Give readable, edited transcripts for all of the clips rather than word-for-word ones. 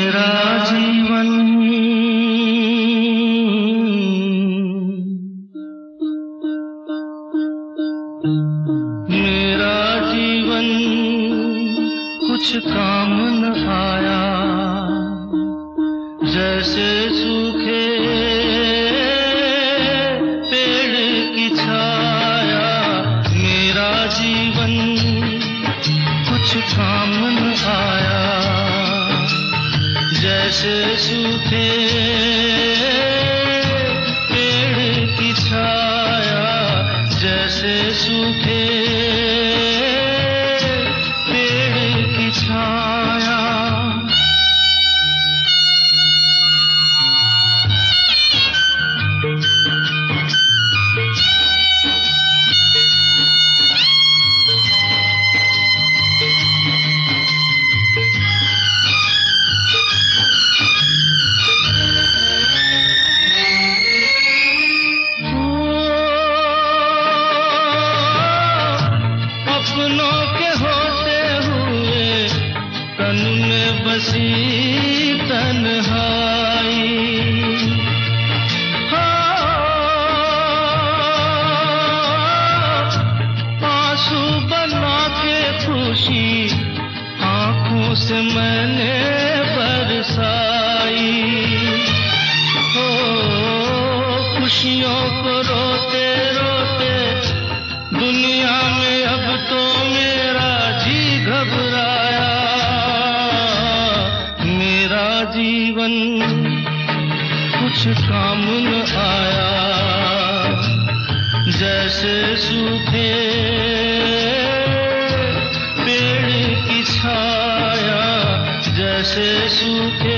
मेरा जीवन मेरा जीवन कुछ काम न आया, जैसे सूखे पेड़ की छाया। मेरा जीवन कुछ काम न आया, जैसे सूखे पेड़ की छाया, जैसे सूखे पेड़ की छाया। अपनों के होते हुए तन में बसी तन्हाई, आंसू बना के खुशी आंखों से मैंने बरसाई। हो खुशियों को रोते रोते दुनिया में अब तो मेरा जी घबराया। मेरा जीवन कुछ काम न आया, जैसे सूखे पेड़ की छाया, जैसे सूखे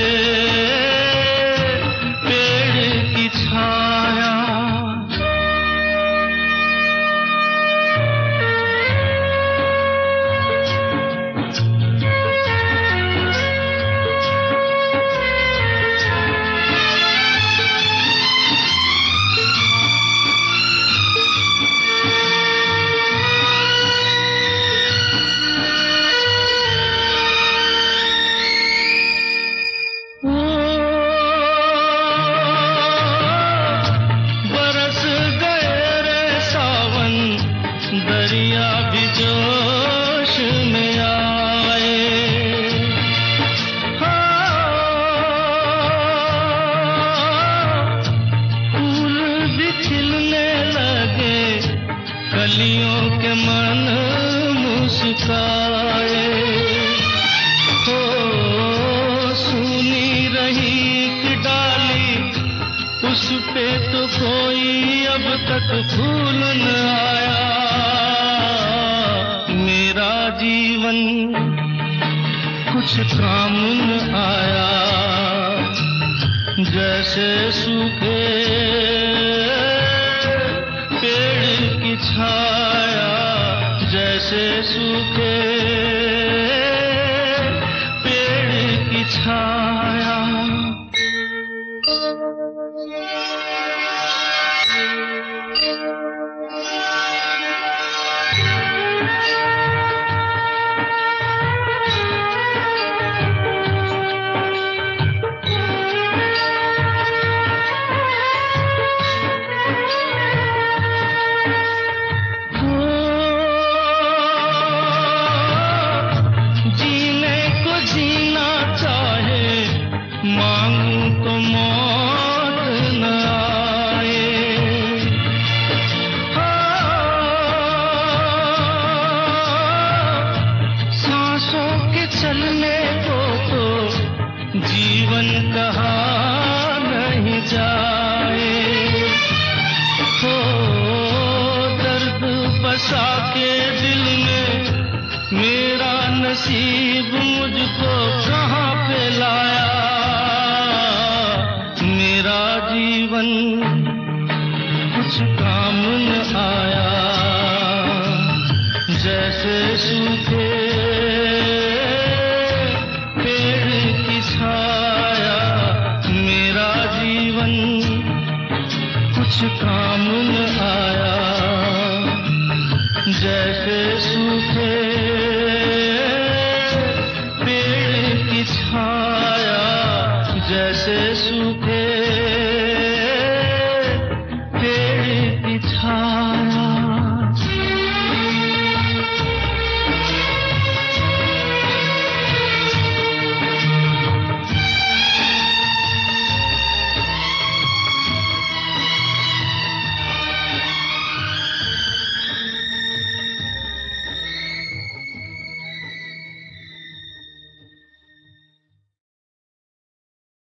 पेड़ की छाया। दरिया भी जोश में आए, फूल भी खिलने लगे, कलियों के मन मुस्काए। हो सुनी रही कि डाली, उस पे तो कोई अब तक फूल न आया। मेरा जीवन कुछ काम न आया, जैसे सूखे पेड़ की छाया, जैसे सूखे पेड़ की छाया। मांगू तो मौत न आए, सांसों के चलने को तो जीवन कहा नहीं जाए। हो दर्द बसा के दिल में मेरा नसीब मुझको कहाँ पे लाया। मेरा जीवन कुछ काम न आया, जैसे सूखे पेड़ की छाया। मेरा जीवन कुछ काम न आया, जैसे सूखे